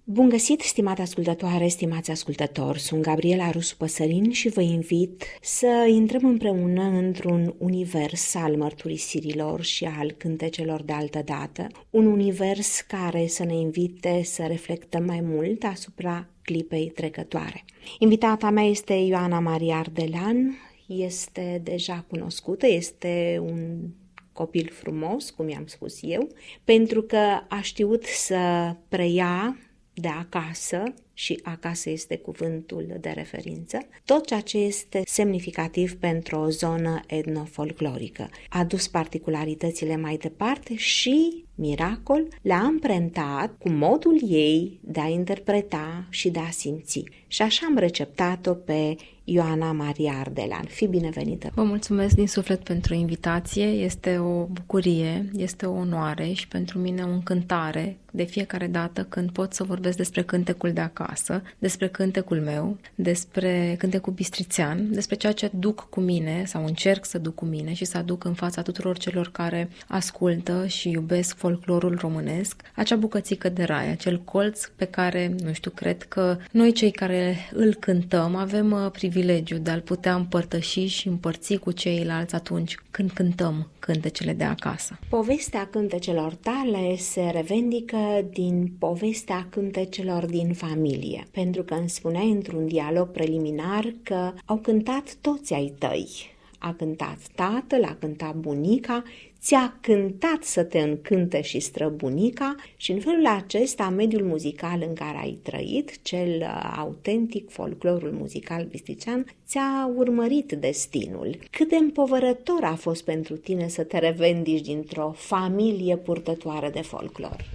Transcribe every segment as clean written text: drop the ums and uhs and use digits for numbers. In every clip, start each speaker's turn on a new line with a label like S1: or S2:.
S1: Bun găsit, stimate ascultătoare, stimați ascultători, sunt Gabriela Rusu Păsărin și vă invit să intrăm împreună într-un univers al mărturisirilor și al cântecelor de altă dată, un univers care să ne invite să reflectăm mai mult asupra clipei trecătoare. Invitata mea este Ioana Maria Ardelean, este deja cunoscută, este un copil frumos, cum i-am spus eu, pentru că a știut să preia de acasă, și acasă este cuvântul de referință, tot ceea ce este semnificativ pentru o zonă etnofolclorică. A dus particularitățile mai departe și, miracol, le-a amprentat cu modul ei de a interpreta și de a simți. Și așa am receptat-o pe Ioana Maria Ardelean. Fii binevenită!
S2: Vă mulțumesc din suflet pentru invitație, este o bucurie, este o onoare și pentru mine o încântare de fiecare dată când pot să vorbesc despre cântecul de acasă, despre cântecul meu, despre cântecul bistrițean, despre ceea ce duc cu mine sau încerc să duc cu mine și să aduc în fața tuturor celor care ascultă și iubesc folclorul românesc, acea bucățică de rai, acel colț pe care, cred că noi cei care îl cântăm avem privilegiu de a-l putea împărtăși și împărți cu ceilalți atunci când cântăm cântecele de acasă.
S1: Povestea cântecelor tale se revendică din povestea cântecelor din familie, pentru că îmi spuneai într-un dialog preliminar că au cântat toți ai tăi. A cântat tatăl, a cântat bunica, ți-a cântat să te încânte și străbunica și în felul acesta mediul muzical în care ai trăit, cel autentic, folclorul muzical bistrițean, ți-a urmărit destinul. Cât de împovărător a fost pentru tine să te revendici dintr-o familie purtătoare de folclor?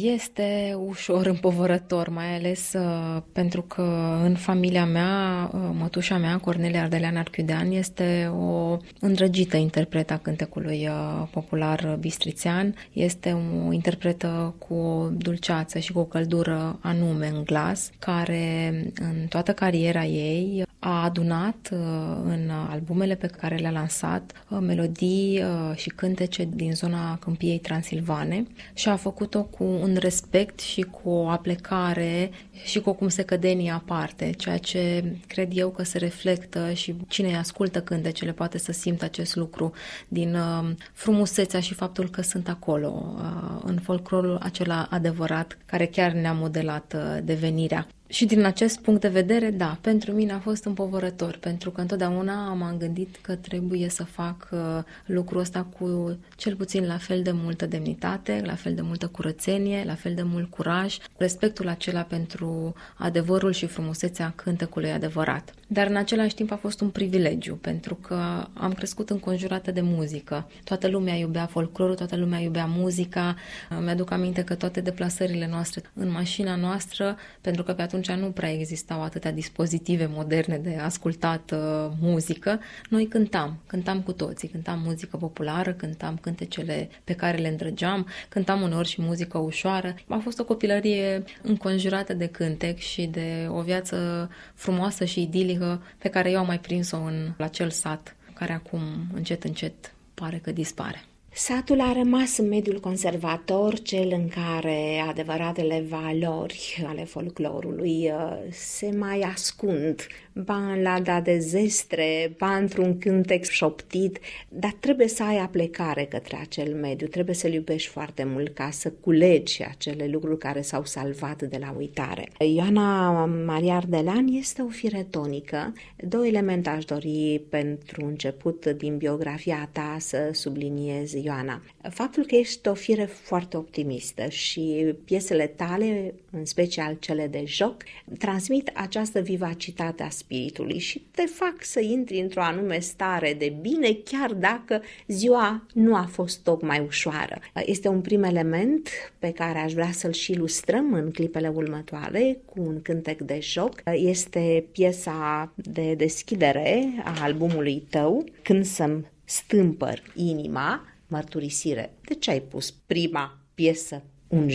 S2: Este ușor împovărător, mai ales pentru că în familia mea, mătușa mea, Cornelia Ardelean Archiudean, este o îndrăgită interpretă a cântecului popular bistrițean. Este o interpretă cu o dulceață și cu o căldură anume în glas, care în toată cariera ei a adunat în albumele pe care le-a lansat melodii și cântece din zona Câmpiei Transilvane și a făcut-o cu un respect și cu o aplecare și cu o cumsecădenie aparte, ceea ce cred eu că se reflectă și cine ascultă cântecele poate să simtă acest lucru din frumusețea și faptul că sunt acolo, în folclorul acela adevărat care chiar ne-a modelat devenirea. Și din acest punct de vedere, da, pentru mine a fost împovărător, pentru că întotdeauna m-am gândit că trebuie să fac lucrul ăsta cu cel puțin la fel de multă demnitate, la fel de multă curățenie, la fel de mult curaj, respectul acela pentru adevărul și frumusețea cântecului adevărat. Dar în același timp a fost un privilegiu, pentru că am crescut înconjurată de muzică. Toată lumea iubea folclorul, toată lumea iubea muzica. Mi-aduc aminte că toate deplasările noastre în mașina noastră, pentru că pe atunci nu prea existau atâtea dispozitive moderne de ascultat muzică, noi cântam cu toții, cântam muzică populară, cântam cântecele pe care le îndrăgeam, cântam uneori și muzică ușoară. A fost o copilărie înconjurată de cântec și de o viață frumoasă și idilică pe care eu am mai prins-o în acel sat, care acum încet, încet pare că dispare.
S1: Satul a rămas în mediul conservator, cel în care adevăratele valori ale folclorului se mai ascund, ba în lada de zestre, ba într-un cântec șoptit, dar trebuie să ai aplecare către acel mediu, trebuie să-l iubești foarte mult ca să culegi acele lucruri care s-au salvat de la uitare. Ioana Maria Ardelean este o fire tonică. Două elemente aș dori pentru început din biografia ta să subliniez, Ioana. Faptul că ești o fire foarte optimistă și piesele tale, în special cele de joc, transmit această vivacitate a spiritului și te fac să intri într-o anume stare de bine, chiar dacă ziua nu a fost tocmai ușoară. Este un prim element pe care aș vrea să-l și ilustrăm în clipele următoare cu un cântec de joc. Este piesa de deschidere a albumului tău, Când să-mi stâmpăr inima, mărturisire. De ce ai pus prima piesă un joc?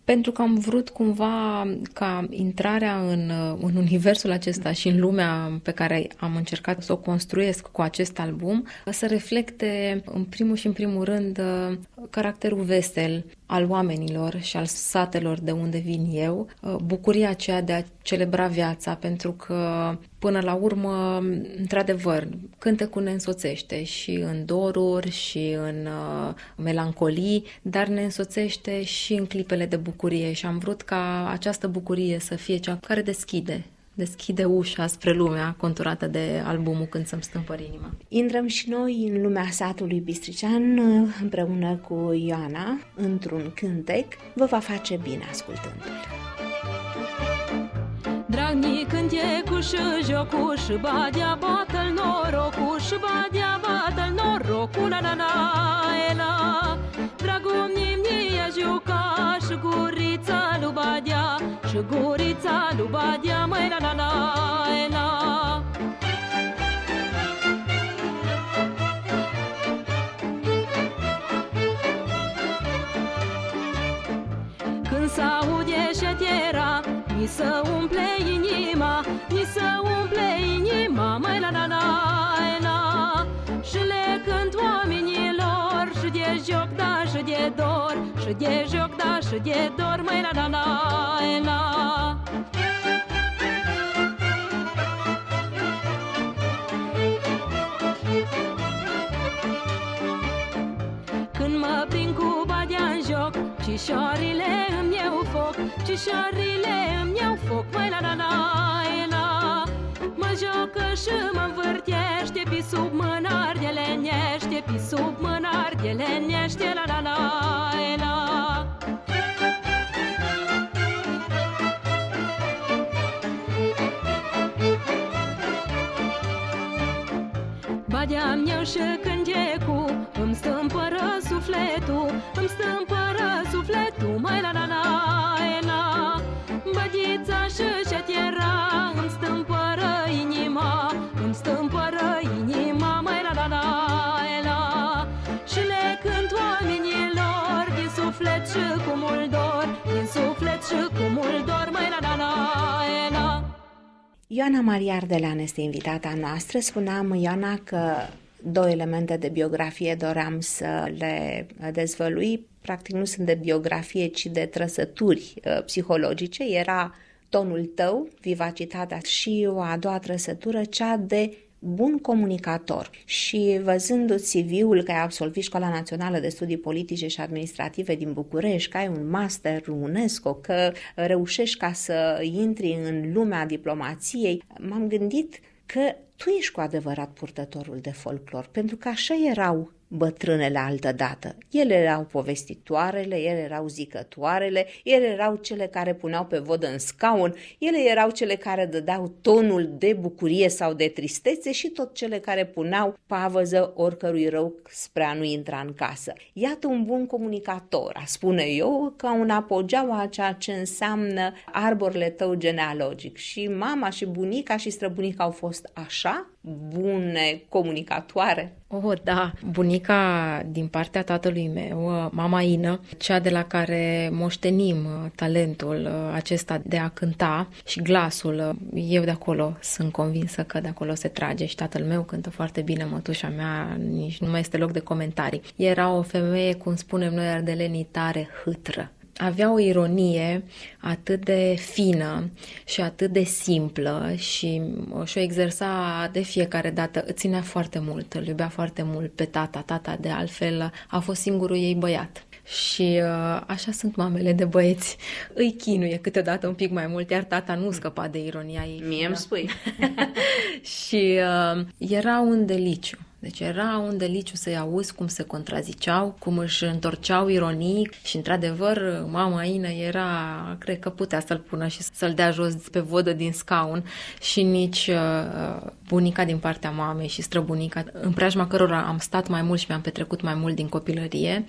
S2: Pentru că am vrut cumva ca intrarea în universul acesta și în lumea pe care am încercat să o construiesc cu acest album să reflecte în primul rând caracterul vesel al oamenilor și al satelor de unde vin eu, bucuria aceea de a celebra viața, pentru că până la urmă, într-adevăr, cântecul ne însoțește și în doruri și în melancolii, dar ne însoțește și în clipele de bucurie și am vrut ca această bucurie să fie cea care deschide ușa spre lumea conturată de albumul Când să-mi stâmpăr inima.
S1: Intrăm și noi în lumea satului bistricean împreună cu Ioana într-un cântec. Vă va face bine ascultându-l.
S3: Dragni cântecul și jocul și badea bată-l norocul și badea bată-l norocul na na na ela. Dragul mie juca și gurița lui badea și gurița lui badea măi na na na ela. Când s-aude șetiera, mi se umple inima, mi se umple inima, mai la na na na. Și le cânt oamenilor, și de joc da și de dor, și de joc da și de dor, mai la na na na. Când mă prind cu badea-n joc, cișorile îmi iau foc, cișorile îmi iau foc, mai la na na na. Mă jocă și mă învârtește pi sub mânar de lenește, pi sub mânar de lenește, la na na na. Badea-mi eu și cântecul îmi stâmpără sufletul, îmi stâmpără sufletul, mai la na na na. Bădița și șetiera îmi stâmpără inima, îmi stâmpără inima, mai la na na na. Și le cânt oamenilor din suflet și cu mult dor, din suflet și cu mult dor, mai la na na na.
S1: Ioana Maria Ardelean este invitata noastră. Spuneam, Ioana, că 2 elemente de biografie doream să le dezvălui. Practic nu sunt de biografie, ci de trăsături psihologice. Era tonul tău, vivacitatea, și o a doua trăsătură, cea de bun comunicator. Și văzându-ți CV-ul că ai absolvit Școala Națională de Studii Politice și Administrative din București, că ai un master UNESCO, că reușești ca să intri în lumea diplomației, m-am gândit că tu ești cu adevărat purtătorul de folclor, pentru că așa erau bătrânele altădată. Ele erau povestitoarele, ele erau zicătoarele, ele erau cele care puneau pe vodă în scaun, ele erau cele care dădeau tonul de bucurie sau de tristețe și tot cele care puneau pavăză oricărui rău spre a nu intra în casă. Iată un bun comunicator, a spune eu, ca un apogeu a ceea ce înseamnă arborele tău genealogic. Și mama și bunica și străbunica au fost așa bune comunicatoare?
S2: Oh, da, bunica din partea tatălui meu, mama Ină, cea de la care moștenim talentul acesta de a cânta și glasul, eu de acolo sunt convinsă că de acolo se trage și tatăl meu cântă foarte bine, mătușa mea, nici nu mai este loc de comentarii. Era o femeie, cum spunem noi ardelenii, tare hâtră. Avea o ironie atât de fină și atât de simplă și o exersa de fiecare dată. Ținea foarte mult, îl iubea foarte mult pe tata. Tata, de altfel, a fost singurul ei băiat. Și așa sunt mamele de băieți. Îi chinuie câteodată un pic mai mult, iar tata nu scăpa de ironia ei.
S1: Mie îmi spui.
S2: Și era un deliciu. Deci era un deliciu să-i auzi cum se contraziceau, cum își întorceau ironii și, într-adevăr, mama Ină era, cred că putea să-l pună și să-l dea jos pe vodă din scaun și nici bunica din partea mamei și străbunica, în preajma cărora am stat mai mult și mi-am petrecut mai mult din copilărie.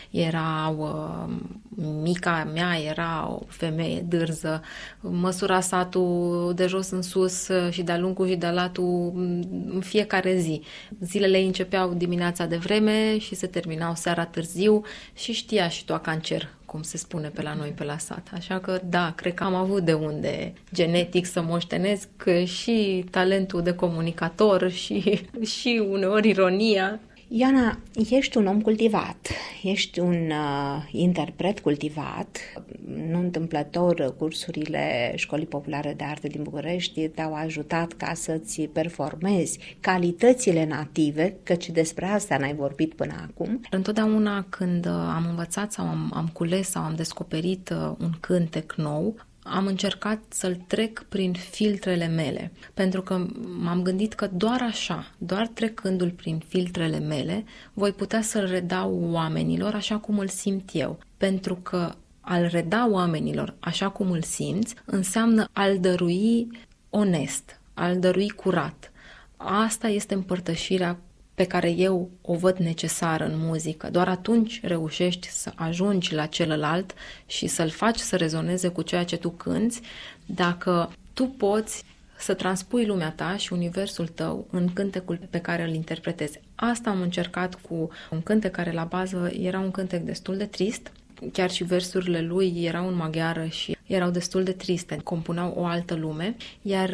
S2: Mica mea era o femeie dârză, măsura satul de jos în sus și de-a lungul și de-a latul în fiecare zi. Zilele începeau dimineața de vreme și se terminau seara târziu și știa și toaca în cer cum se spune pe la noi, pe la sat. Așa că, da, cred că am avut de unde genetic să moștenesc și talentul de comunicator și uneori ironia.
S1: Ioana, ești un om cultivat, ești un interpret cultivat. Nu întâmplător, cursurile Școlii Populare de Arte din București te-au ajutat ca să-ți performezi calitățile native, căci despre asta n-ai vorbit până acum.
S2: Întotdeauna când am învățat sau am cules sau am descoperit un cântec nou, am încercat să-l trec prin filtrele mele, pentru că m-am gândit că doar așa, doar trecându-l prin filtrele mele, voi putea să-l redau oamenilor așa cum îl simt eu. Pentru că a-l reda oamenilor așa cum îl simți înseamnă a-l dărui onest, a-l dărui curat. Asta este împărtășirea pe care eu o văd necesară în muzică. Doar atunci reușești să ajungi la celălalt și să-l faci să rezoneze cu ceea ce tu cânți, dacă tu poți să transpui lumea ta și universul tău în cântecul pe care îl interpretezi. Asta am încercat cu un cântec care la bază era un cântec destul de trist. Chiar și versurile lui erau în maghiară și erau destul de triste, compunau o altă lume, iar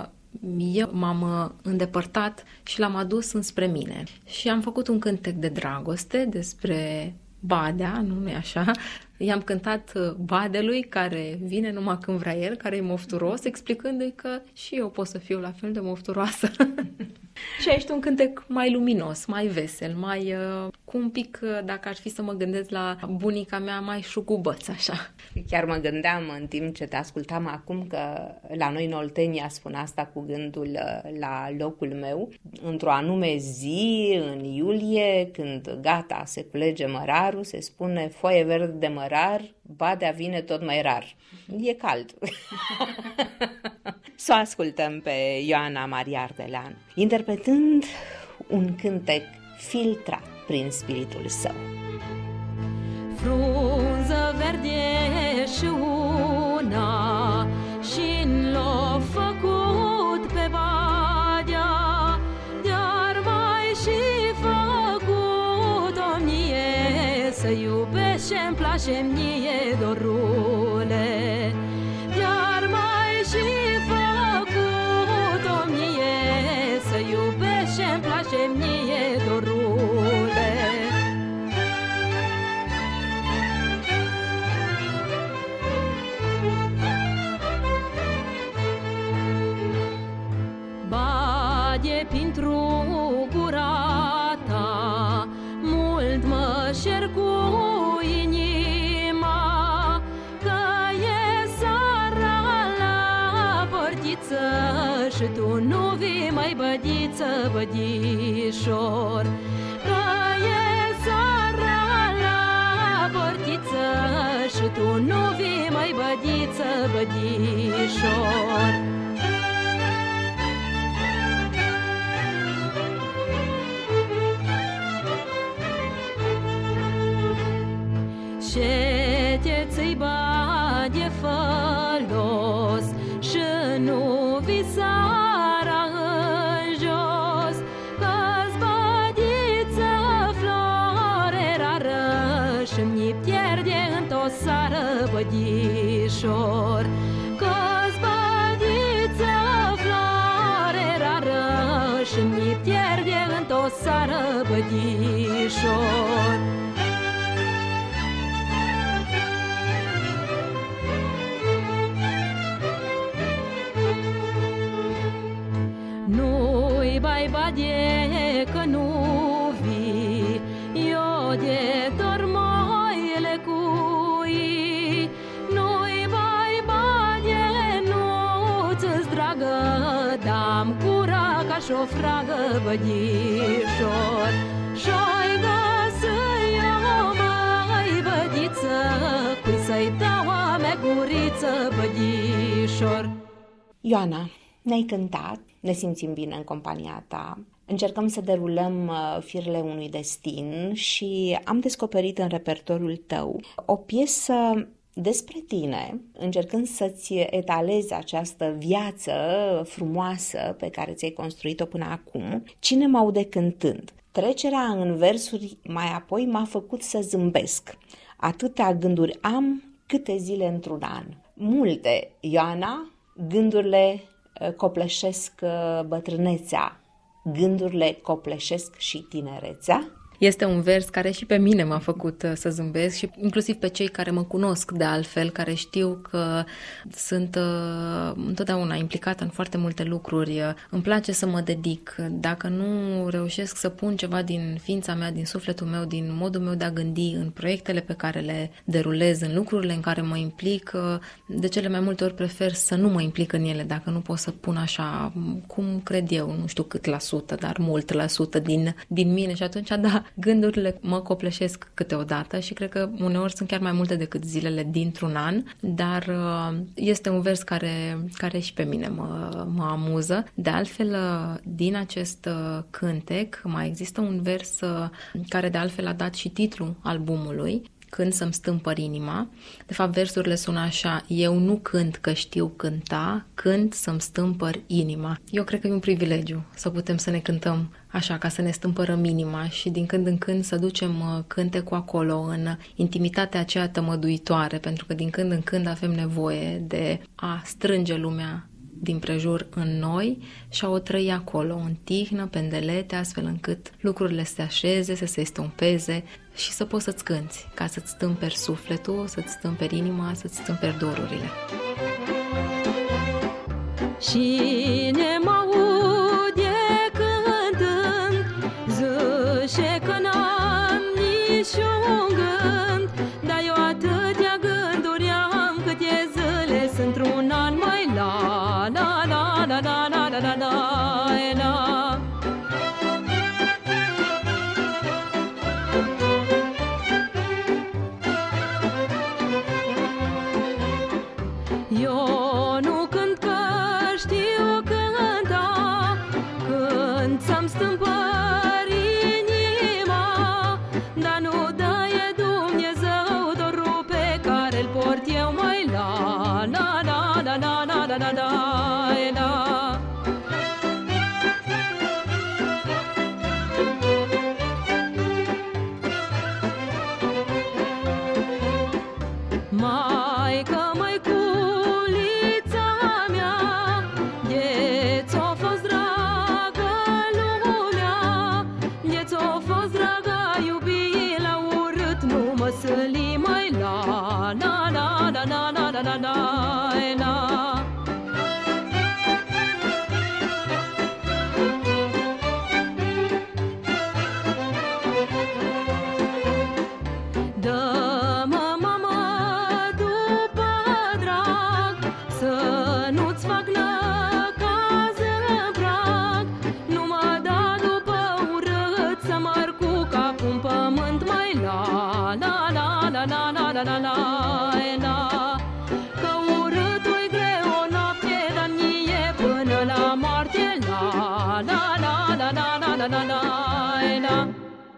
S2: eu m-am îndepărtat și l-am adus înspre mine. Și am făcut un cântec de dragoste despre Badea, nu-i așa? I-am cântat Badelui, care vine numai când vrea el, care e mofturos, explicându-i că și eu pot să fiu la fel de mofturoasă. Și ești un cântec mai luminos, mai vesel, mai cu un pic, dacă ar fi să mă gândesc la bunica mea, mai șugubăț, așa.
S1: Chiar mă gândeam în timp ce te ascultam acum că la noi în Oltenia spun asta cu gândul la locul meu. Într-o anume zi, în iulie, când gata se culege mărarul, se spune foaie verde de mărar, Badea vine tot mai rar. E cald. Să o ascultăm pe Ioana Maria Ardelean, interpretând un cântec filtrat prin spiritul său.
S3: Frunză verde și una și-n l-a făcut pe Badea, dar mai și făcut-o mie, să iubești și-mi place mie, dorule. Dar mai și făcut-o mie, să iubești și-mi place mie, dorule. Badie pintr-o gura ta, mult mă șer cu inima, că e seara la portiță și tu nu vii mai, bădiță, bădișor. Că e seara la portiță și tu nu vii mai, bădiță, bădișor. Șeteți-i Badie fălos și nu visara în jos, că-s bădiță flore rară și-mi pierde într-o sară, bădișor. Că-s bădiță flore rară și-mi pierde într-o sară, bădișor. Nu-i bai Badie că nu vii, eu de dormoile cui. Nu-i bai Badie, nu-ți-ți dragă, dam cura ca și-o fragă, bădișor. Și-oi găsă eu, mai bădiță, cui să-i dau a mea guriță, bădișor.
S1: Ioana, ne-ai cântat, ne simțim bine în compania ta, încercăm să derulăm firele unui destin și am descoperit în repertoriul tău o piesă despre tine, încercând să-ți etalezi această viață frumoasă pe care ți-ai construit-o până acum, Cine m-aude cântând. Trecerea în versuri mai apoi m-a făcut să zâmbesc. Atâtea gânduri am câte zile într-un an. Multe, Ioana, gândurile copleșesc bătrânețea, gândurile copleșesc și tinerețea.
S2: Este un vers care și pe mine m-a făcut să zâmbesc și inclusiv pe cei care mă cunosc de altfel, care știu că sunt întotdeauna implicată în foarte multe lucruri. Îmi place să mă dedic. Dacă nu reușesc să pun ceva din ființa mea, din sufletul meu, din modul meu de a gândi în proiectele pe care le derulez, în lucrurile în care mă implic, de cele mai multe ori prefer să nu mă implic în ele, dacă nu pot să pun așa, cum cred eu, nu știu cât la sută, dar mult la sută din mine și atunci, da, gândurile mă copleșesc câteodată și cred că uneori sunt chiar mai multe decât zilele dintr-un an, dar este un vers care și pe mine mă amuză. De altfel, din acest cântec mai există un vers care de altfel a dat și titlul albumului, Când să-mi stâmpăr inima. De fapt, versurile sună așa: eu nu cânt că știu cânta, cânt să-mi stâmpăr inima. Eu cred că e un privilegiu să putem să ne cântăm așa, ca să ne stâmpărăm inima și din când în când să ducem cântecul acolo, în intimitatea aceea tămăduitoare, pentru că din când în când avem nevoie de a strânge lumea din prejur în noi și a o trăi acolo, în tihnă, pendelete, astfel încât lucrurile să se așeze, să se estompeze și să poți să-ți cânți, ca să-ți stâmperi sufletul, să-ți stâmperi inima, să-ți stâmperi dorurile.
S3: Cine mă aude cântând, zice că n-am niciun gând, dar eu atâtea gânduri am, câte zile sunt într-un an, mai la la la la la la la la la la. Eu nu cânt că știu cânta, cânt să-mi stâmpăr inima, dar nu dă-i Dumnezeu dorul pe care-l port eu, mai la la la la la la la la la. Maică, măiculița mea, de ți-o fost dragă lumea, de ți-o fost dragă iubit, la urât nu mă săli, mai la la la la la la la la la la. Dă-mă, mamă, după drag, să nu-ți fac năcaz în prag, nu mă da după urât, să mă arcu capul în pământ, mai la la la la la la la la la la. Că urâtul-i greu o noapte, dar mie până la moarte, la la la la la la la la la la.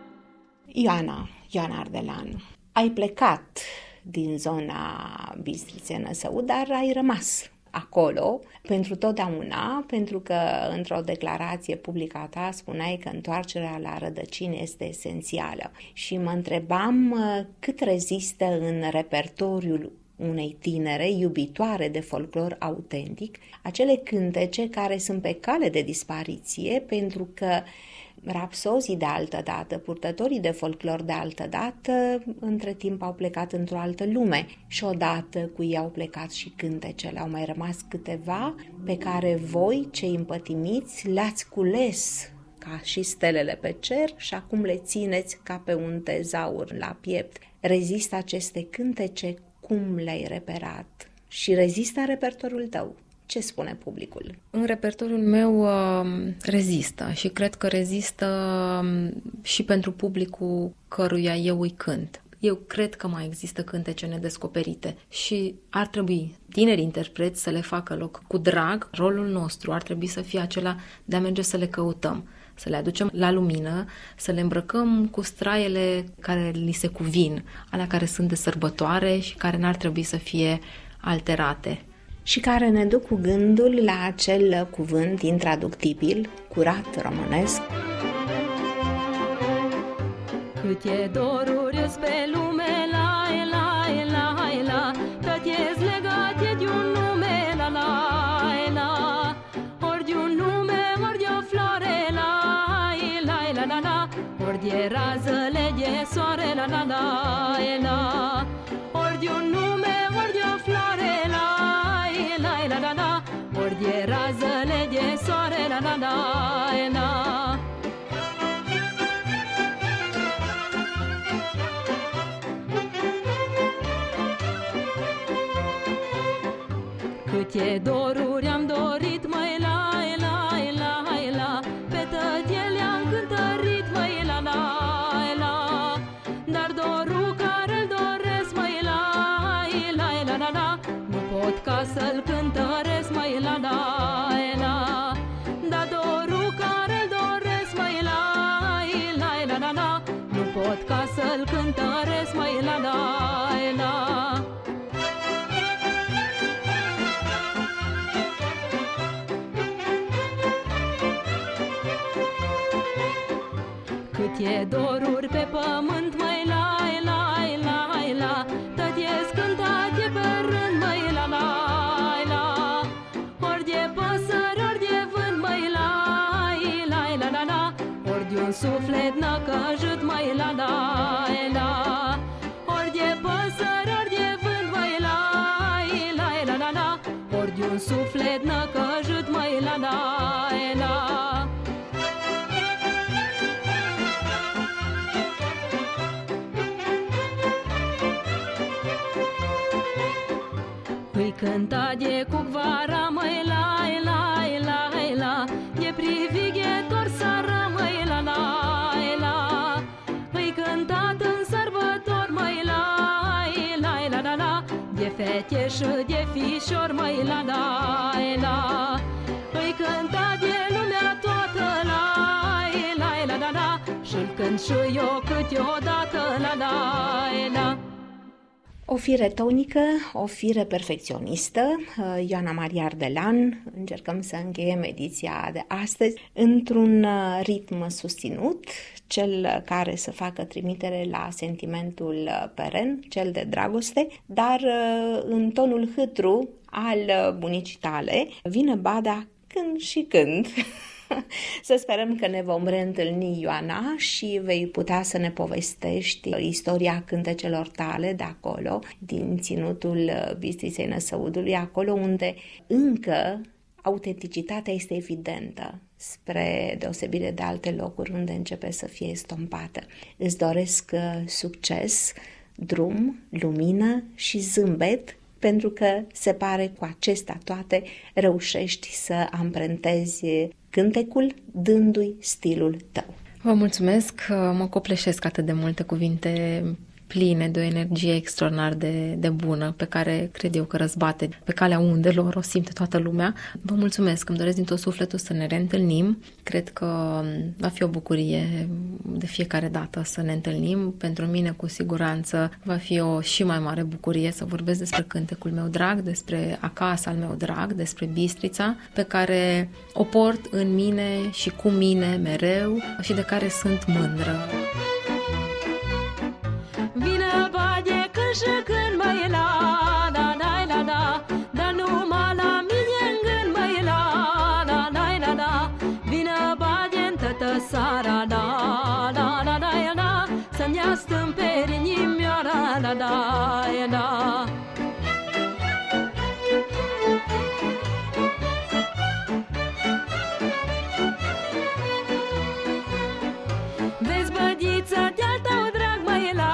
S1: Ioana Ardelean, ai plecat din zona Bistriței-Năsăud, dar ai rămas acolo pentru totdeauna, pentru că într-o declarație publică a ta spuneai că întoarcerea la rădăcini este esențială. Și mă întrebam cât rezistă în repertoriul unei tinere iubitoare de folclor autentic acele cântece care sunt pe cale de dispariție, pentru că rapsozii de altă dată, purtătorii de folclor de altă dată, între timp au plecat într-o altă lume și odată cu ei au plecat și cântecele. Au mai rămas câteva pe care voi, cei împătimiți, le-ați cules ca și stelele pe cer și acum le țineți ca pe un tezaur la piept. Rezistă aceste cântece? Cum le-ai reperat? Și rezistă în repertoriul tău? Ce spune publicul?
S2: În repertoriul meu rezistă și cred că rezistă și pentru publicul căruia eu îi cânt. Eu cred că mai există cântece nedescoperite și ar trebui tinerii interpreți să le facă loc cu drag. Rolul nostru ar trebui să fie acela de a merge să le căutăm, să le aducem la lumină, să le îmbrăcăm cu straiele care li se cuvin, alea care sunt de sărbătoare și care n-ar trebui să fie alterate.
S1: Și care ne duc cu gândul la acel cuvânt intraductibil, curat românesc.
S3: Câte doruri pe lume la ori de razele de soare, la la la la, ori de un nume, ori de o floare, la la la la la, ori de razele de soare, la la la la. Câte doruri am dorit, măi, la la la la, pe tătiele am cântărit, măi, la la la, dar dorul care-l doresc, măi, la la la la, nu pot ca să-l cântăresc, măi, la la la, dar dorul care-l doresc, măi, la la la, nu pot ca să-l cântăresc, măi, la la la. Câte doruri pe pământ, măi, la la la la, tătiesc cântate pe rând, măi, la la la, ori de păsări, ori de vânt, măi, la la la, ori de un suflet năcăjit, măi, la la la, ori de păsări, ori de vânt, măi, la la, ori de un suflet năcăjit, măi, la la la. Îi cânta de cucvara, măi, la la la la, de privighetor sară, măi, la la la, îi cântat în sărbător, măi, la la la, de fete și de fișor, măi, la la la, îi cânta de lumea toată, la la, și-l cânt și eu câteodată, la la la.
S1: O fire tonică, o fire perfecționistă, Ioana Maria Ardelan. Încercăm să încheiem ediția de astăzi într-un ritm susținut, cel care să facă trimitere la sentimentul peren, cel de dragoste, dar în tonul hâtru al bunicii tale. Vine Bada când și când. Să sperăm că ne vom reîntâlni, Ioana, și vei putea să ne povestești istoria cântecelor tale de acolo, din ținutul Bistriței Năsăudului, acolo unde încă autenticitatea este evidentă, spre deosebire de alte locuri unde începe să fie estompată. Îți doresc succes, drum, lumină și zâmbet, pentru că se pare cu acestea toate reușești să amprentezi cântecul dându-i stilul tău.
S2: Vă mulțumesc, mă copleșesc atât de multe cuvinte pline de o energie extraordinar de bună, pe care cred eu că răzbate pe calea undelor, o simte toată lumea. Vă mulțumesc, îmi doresc din tot sufletul să ne reîntâlnim. Cred că va fi o bucurie de fiecare dată să ne întâlnim. Pentru mine, cu siguranță, va fi o și mai mare bucurie să vorbesc despre cântecul meu drag, despre acasă al meu drag, despre Bistrița, pe care o port în mine și cu mine mereu și de care sunt mândră.
S3: Vine Bade când și când, măi, la la la la, dar numai la mine în gând, măi, la la la, vine Bade în tătă sara, la la, să-mi ia stâmperi inimioara, la la. Vezi, bădiță, de-al tău drag, măi, la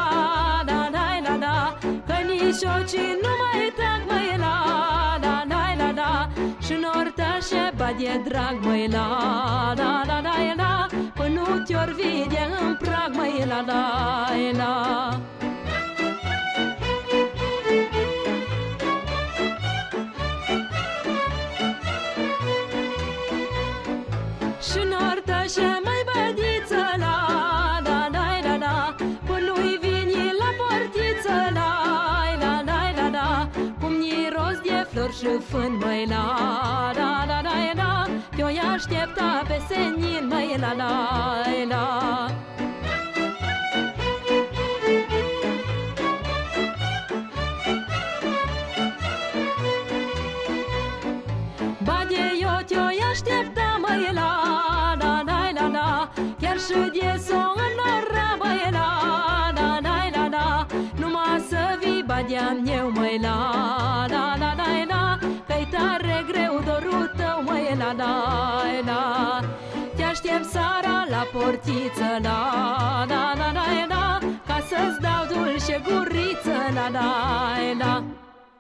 S3: șocii nu mai trag, măi, la, și n-ortașe Bade drag, măi, la, până nu te-or vide în prag, măi, la. Și n-ortașe, măi, bădiță, la, până nu-i vini la portiță, la, cum miros de flori și fân, măi, la, te-o-i aștepta pe senin, măi, la. Bade, eu te-o-i aștepta, măi, la, chiar și de s-o înor am eu, măi, la la la la la, că-i tare greu dorul tău, măi, la la la. Te aștept seara la portiță, la la la la la, ca să-ți dau dulce guriță, la la la.